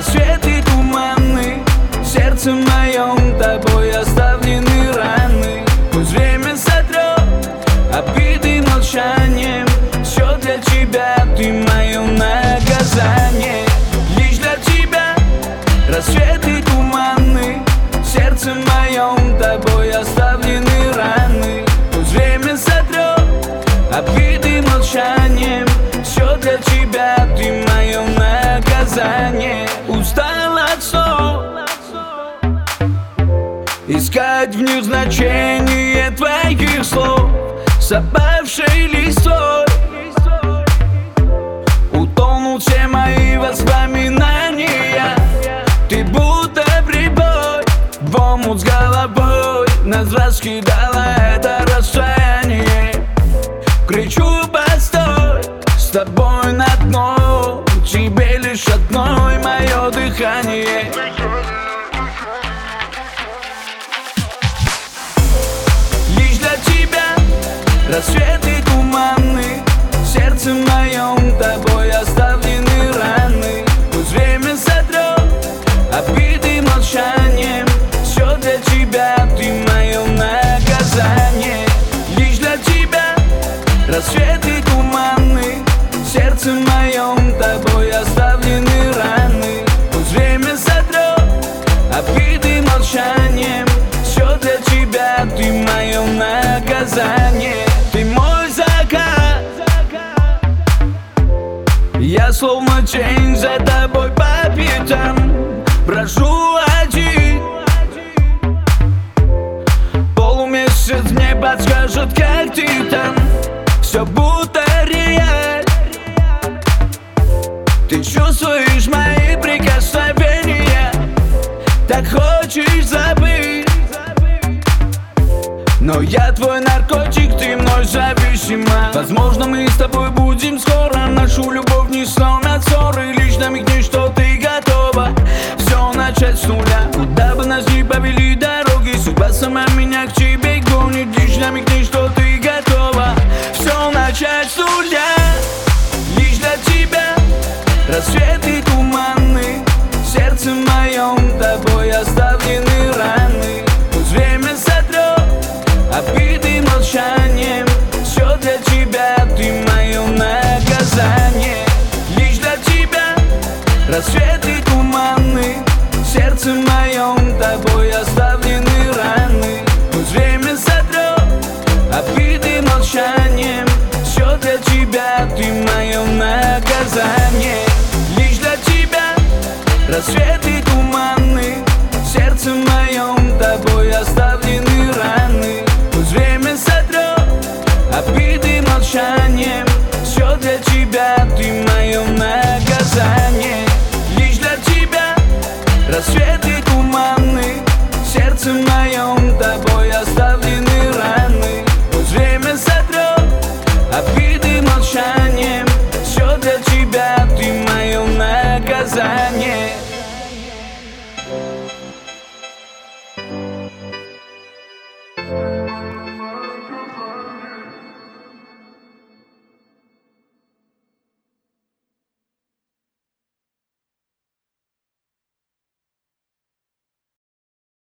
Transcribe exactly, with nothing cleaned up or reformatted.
рассветы туманны, в сердце моем тобой оставлены раны. Пусть время сотрет обиды молчанием, все для тебя, ты мое наказание. Лишь для тебя рассветы туманны, в сердце моем тобой оставлены раны. Пусть время сотрет обиды молчанием, все для тебя, ты мое наказание. Устал от снов искать в них значение твоих слов, с опавшей листвой утонут все мои воспоминания. Ты будто прибой в омут с головой, нас раскидало это расстояние. Кричу: постой, с тобой на дно, тебе лишь одной мое дыхание. Лишь для тебя рассветы туманны, в сердце моем тобой оставлены раны. Пусть время сотрет обиды молчанием, все для тебя, ты мое наказание. Лишь для тебя рассветы туманны, в сердце моем тобой оставлены раны. Пусть время сотрет обиды молчанием, все для тебя, ты мое наказание. Ты мой закат, я словно тень за тобой по пятам брожу один. Полумесяц мне подскажет, как ты там, все будто реаль. Ты чувствуешь мои прикосновения, так хочешь забыть, но я твой наркотик, ты мной зависима. Возможно, мы с тобой будем скоро, нашу любовь не сломят ссоры. Лишь намекни, что ты готова все начать с нуля. Куда бы нас ни повели дороги, судьба сама меня к тебе гонит. Лишь намекни, что ты готова все начать с нуля. Лишь для тебя рассветы туманны, в сердце моем тобой оставлены раны. Пусть время сотрет обиды молчанием, все для тебя, ты мое наказание. Лишь для тебя рассветы туманны, в сердце моем тобой оставлены раны. Пусть время сотрет обиды молчанием, все для тебя, ты мое наказание. Лишь для тебя рассветы туманны, в сердце моем тобой оставлены раны. Пусть время сотрет обиды молчанием, все для тебя, ты